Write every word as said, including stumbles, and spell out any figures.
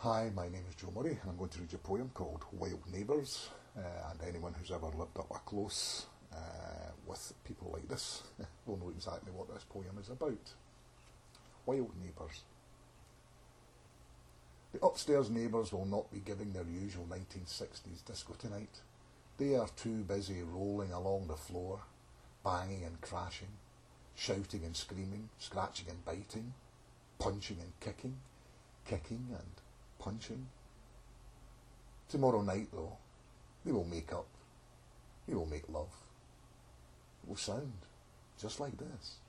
Hi, my name is Joe Murray and I'm going to read you a poem called Wild Neighbours, uh, and anyone who's ever lived up close uh, with people like this will know exactly what this poem is about. Wild Neighbours. The upstairs neighbours will not be giving their usual nineteen sixties disco tonight. They are too busy rolling along the floor, banging and crashing, shouting and screaming, scratching and biting, punching and kicking, kicking and punching. Tomorrow night, though, they will make up. They will make love. It will sound just like this.